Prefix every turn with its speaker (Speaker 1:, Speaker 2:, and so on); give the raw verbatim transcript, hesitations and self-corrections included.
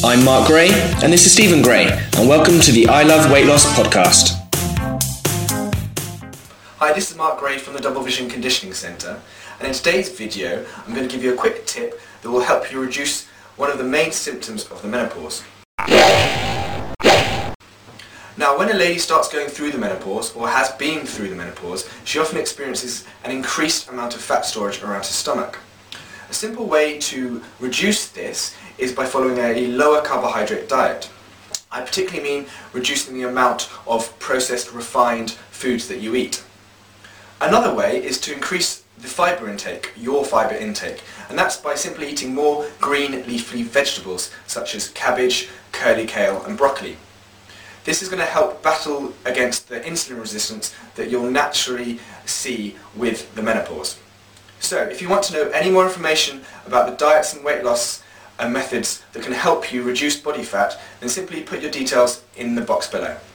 Speaker 1: I'm Mark Gray, and this is Stephen Gray, and welcome to the I Love Weight Loss podcast.
Speaker 2: Hi, this is Mark Gray from the Double Vision Conditioning Centre, and in today's video I'm going to give you a quick tip that will help you reduce one of the main symptoms of the menopause. Now, when a lady starts going through the menopause, or has been through the menopause, she often experiences an increased amount of fat storage around her stomach. A simple way to reduce this is by following a lower carbohydrate diet. I particularly mean reducing the amount of processed, refined foods that you eat. Another way is to increase the fibre intake, your fibre intake, and that's by simply eating more green leafy vegetables such as cabbage, curly kale and broccoli. This is going to help battle against the insulin resistance that you'll naturally see with the menopause. So, if you want to know any more information about the diets and weight loss and methods that can help you reduce body fat, then simply put your details in the box below.